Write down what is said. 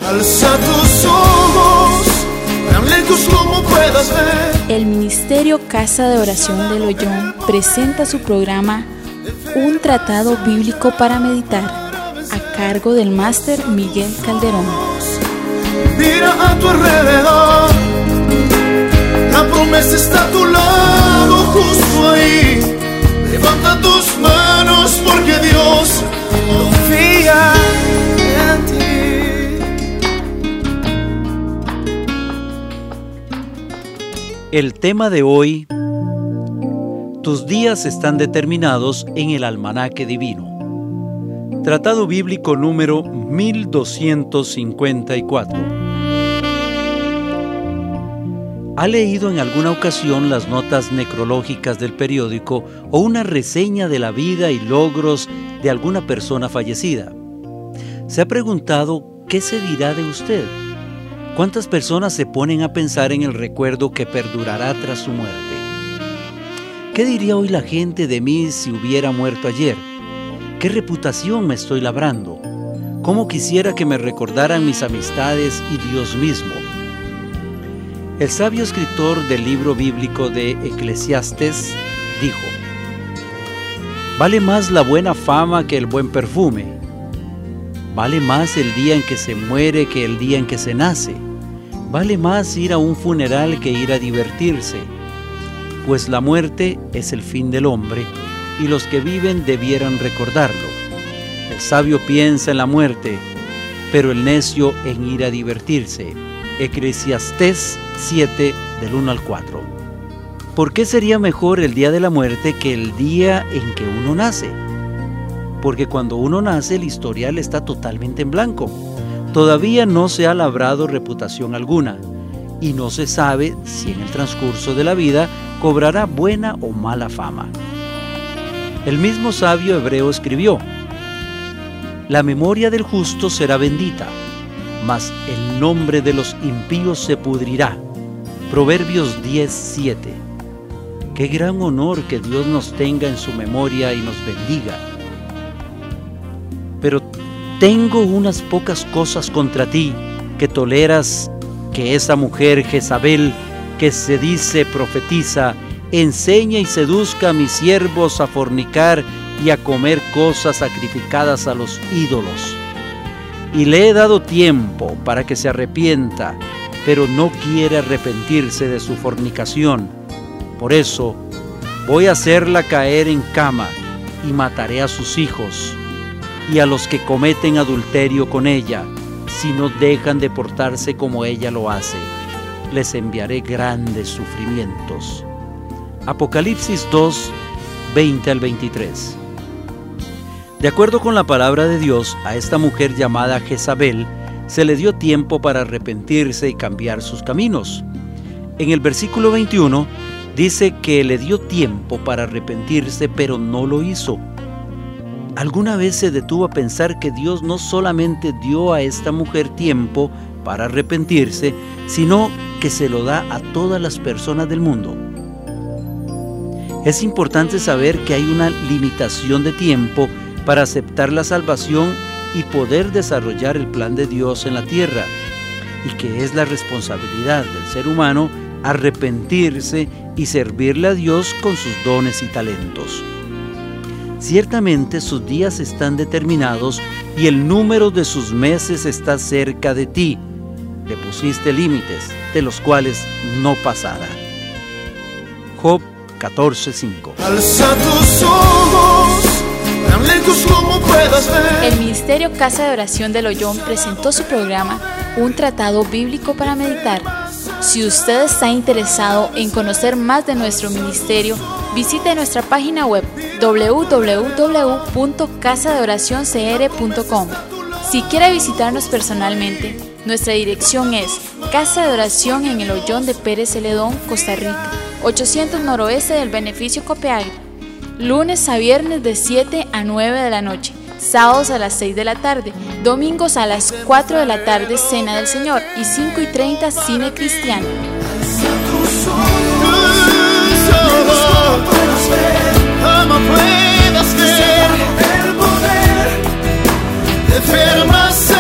Alza tus ojos, tan lejos como puedas ver. El Ministerio Casa de Oración del Ollón presenta su programa Un Tratado Bíblico para Meditar, a cargo del máster Miguel Calderón. Mira a tu alrededor, la promesa está a tu lado, justo ahí. Levanta tus manos porque Dios confía en ti. El tema de hoy: tus días están determinados en el almanaque divino. Tratado bíblico número 1254. ¿Ha leído en alguna ocasión las notas necrológicas del periódico o una reseña de la vida y logros de alguna persona fallecida? ¿Se ha preguntado qué se dirá de usted? ¿Cuántas personas se ponen a pensar en el recuerdo que perdurará tras su muerte? ¿Qué diría hoy la gente de mí si hubiera muerto ayer? ¿Qué reputación me estoy labrando? ¿Cómo quisiera que me recordaran mis amistades y Dios mismo? El sabio escritor del libro bíblico de Eclesiastés dijo: vale más la buena fama que el buen perfume. Vale más el día en que se muere que el día en que se nace. Vale más ir a un funeral que ir a divertirse. Pues la muerte es el fin del hombre, y los que viven debieran recordarlo. El sabio piensa en la muerte, pero el necio en ir a divertirse. Eclesiastés 7, del 1 al 4. ¿Por qué sería mejor el día de la muerte que el día en que uno nace? Porque cuando uno nace el historial está totalmente en blanco. Todavía no se ha labrado reputación alguna, y no se sabe si en el transcurso de la vida cobrará buena o mala fama. El mismo sabio hebreo escribió: la memoria del justo será bendita, mas el nombre de los impíos se pudrirá. Proverbios 10:7. Qué gran honor que Dios nos tenga en su memoria y nos bendiga. Pero tengo unas pocas cosas contra ti, que toleras que esa mujer Jezabel, que se dice profetiza, enseña y seduzca a mis siervos a fornicar y a comer cosas sacrificadas a los ídolos. Y le he dado tiempo para que se arrepienta, pero no quiere arrepentirse de su fornicación. Por eso voy a hacerla caer en cama y mataré a sus hijos y a los que cometen adulterio con ella, si no dejan de portarse como ella lo hace. Les enviaré grandes sufrimientos. Apocalipsis 2, 20 al 23. De acuerdo con la palabra de Dios, a esta mujer llamada Jezabel se le dio tiempo para arrepentirse y cambiar sus caminos. En el versículo 21 dice que le dio tiempo para arrepentirse, pero no lo hizo. ¿Alguna vez se detuvo a pensar que Dios no solamente dio a esta mujer tiempo para arrepentirse, sino que se lo da a todas las personas del mundo? Es importante saber que hay una limitación de tiempo para aceptar la salvación y poder desarrollar el plan de Dios en la tierra, y que es la responsabilidad del ser humano arrepentirse y servirle a Dios con sus dones y talentos. Ciertamente sus días están determinados y el número de sus meses está cerca de ti. Le pusiste límites, de los cuales no pasará. Job 14:5. Alza tus ojos, tan lejos como puedas ver. El Ministerio Casa de Oración del Ollón presentó su programa Un Tratado Bíblico para Meditar. Si usted está interesado en conocer más de nuestro ministerio, visite nuestra página web www.casadeoracioncr.com. Si quiere visitarnos personalmente, nuestra dirección es Casa de Oración en el Ollón de Pérez Celedón, Costa Rica, 800 noroeste del Beneficio Copiagua. Lunes a viernes de 7 a 9 de la noche, sábados a las 6 de la tarde, domingos a las 4 de la tarde, Cena del Señor, y 5:30, Cine Cristiano. Puedas ver el poder de ver más